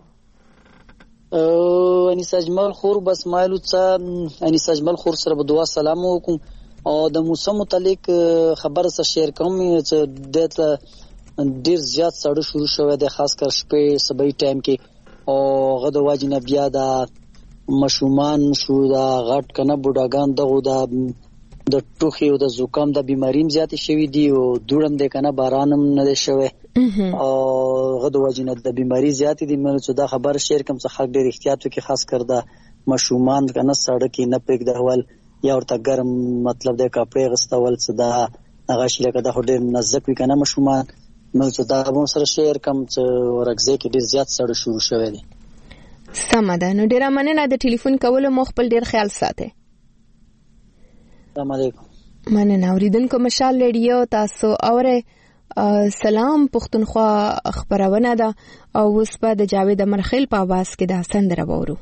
انیسا اجمل خور بس مایلو څه انیسا اجمل خور سره په دعا سلام وکم او د موسم متعلق خبر سره شیر کوم چې دته ډیر زیات سړی شروع شوی دی خاص کر شپې سبای ټایم کې او غد واجنه بیا دا مشومان شو دا غټ کنه بوډاګان دغه د ټوخي او د زکام د بیماریم زیات شوی دی او دوړم د کنه بارانم نه شوی او غد واجنه د بیماری زیات دي مې څه دا خبر شیر کوم څه خلک ډیر احتیاط وکړي خاص کر دا مشومان کنه سړک کې نه پېګ دهول یا ورته ګرم مطلب د کپڑے غستول څه دا هغه شي لکه د هډیر نزدک وي کنه مشومان نو څه دا مو سره شیر کم څه ورګزې کې ډیر زیات سره شروع شوی دی. سمه ده نو ډیر مننه د ټلیفون کولو مو خپل ډیر خیال ساتئ. السلام علیکم. مننه اوریدونکو مشال ریډیو تاسو اورئ. سلام پښتونخوا خبرونه ده او اوس په د جاوید مرخیل په आवाज کې د سندره وورو.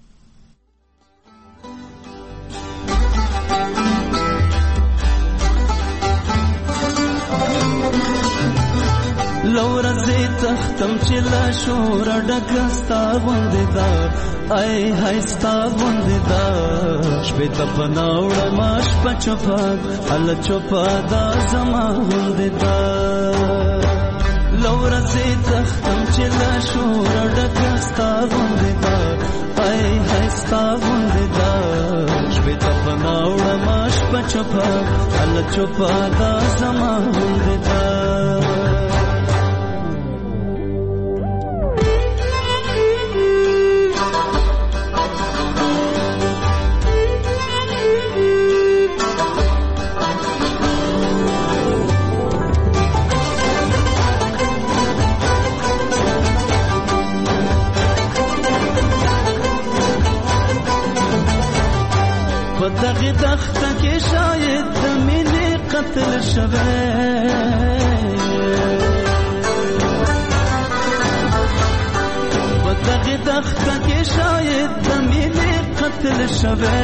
لورا زی تختم چلا شورا ډکستا غوندې دا ای هاي ستا غوندې دا شپې ته پناوړه ماش پچپاد ال چوپا دا زما غوندې دا لورا زی تختم چلا شورا ډکستا غوندې دا ای هاي ستا غوندې دا شپې ته پناوړه ماش پچپاد ال چوپا دا زما غوندې دا دغه دخته کې شاید د مینې قتل شوه په دغه دخته کې شاید د مینې قتل شوه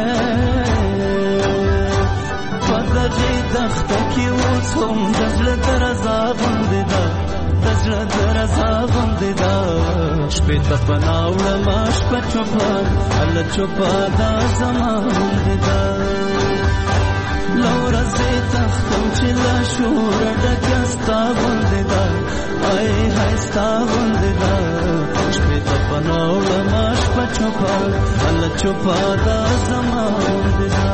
په دغه دخته کې اوس هم د زړه درزا غوندې ده د زړه درزا غوندې ده شپې ته پناوړه ماش په چوپان ال چوپا دا زما غوندې ده لورا زی تختم چې لا شور ډکه ستا غوندې ده ای هاي ستا غوندې ده شپې ته پناوړه ماش په چوپان ال چوپا دا زما غوندې ده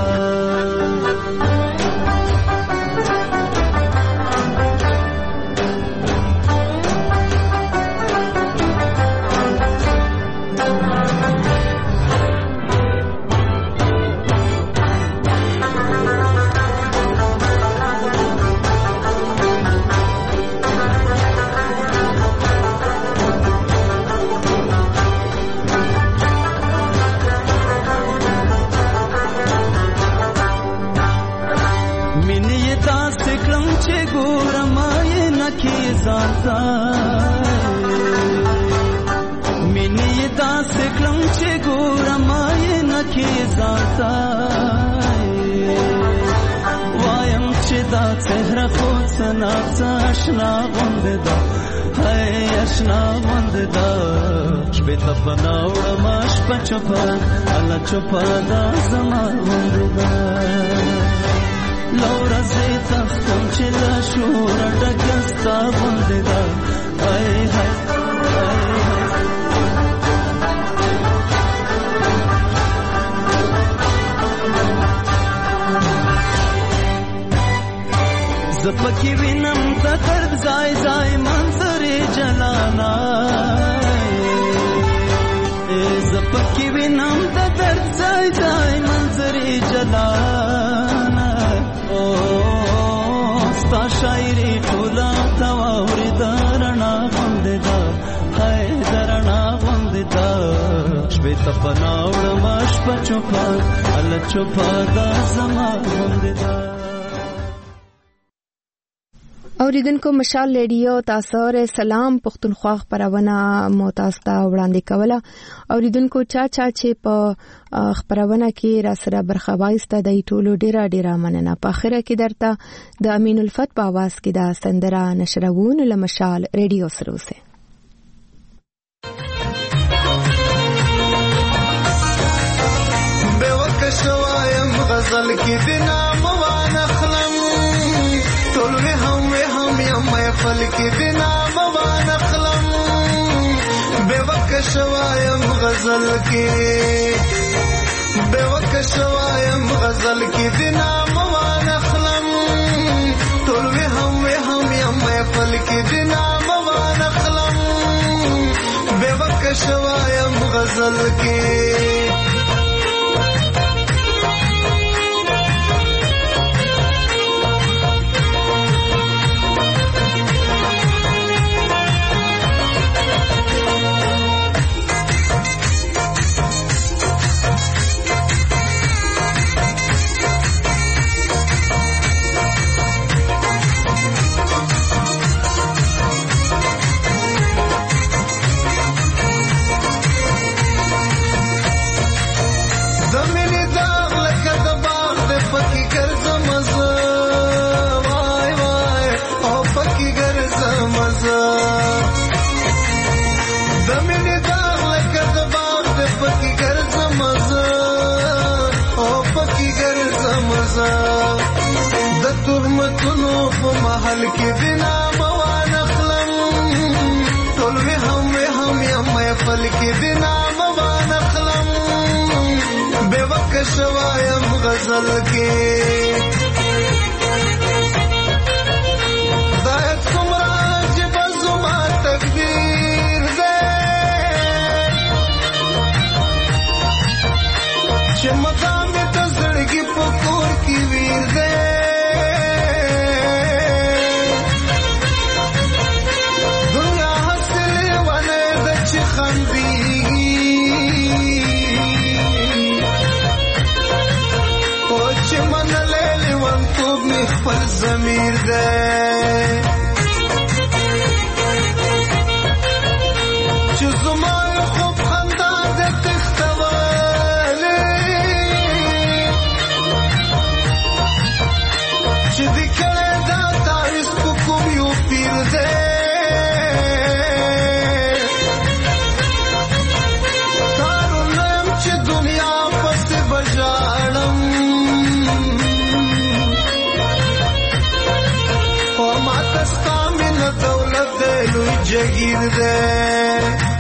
مینې داسې کړم چې ګورم یې نکې ځانته وایم چې دا څهره خو څه ناڅه اشنا غوندې ده هی اشنا غوندې ده شپې ته پناوړه ما شپه چوپه الله چوپه دا زما غوندې ده لورا زی تختم چې له شوره ډکه ستا غوندې ده هی هی زپکی وینم د درد ځای ځای منظرې جلانا زپکی وینم د درد ځای ځای منظرې جلانا او ستا شاعري ټوله تا واورېده رڼا غوندې ده هی د رڼا غوندې ده شپې ته پناه وړمه شپه چوپه الله چوپه دا زما غوندې ده. اوریدونکو مشال ریډیو تاسو سره سلام پښتونخوا خبرونه مو تاسو ته وړاندې کوله. اوریدونکو چا چې په خبرونه کې را سره برخه واخیسته د ټولو ډیره مننه. په اخره کې درته د امین الفت په आवाज کې دا سندره نشروون له مشال ریډیو سره اوسه. به وکشوایم غزل کې دنا موانه خلم ټول هم یم فل کې دنا موانه خلم به وکشوایم غزل کې به وکشوایم غزل کې دنا موانه خلم ټول هم یم فل کې دنا موانه خلم به وکشوایم غزل کې محل کې بنا موانه خلم ټول هم یم فل کې بنا موانه خلم به وکشوایم غزل کې دا څومره چې بزما تقدیر ده چې مقام ته زړګي په کور کې ویر ده خپل ضمیر ده چې زما خوب خندا ده تختواله چې د کله دا تاریخ په کوم یو پیر ده کارونه چې دنیا پسې بجاړم دولت لوی جگیر ده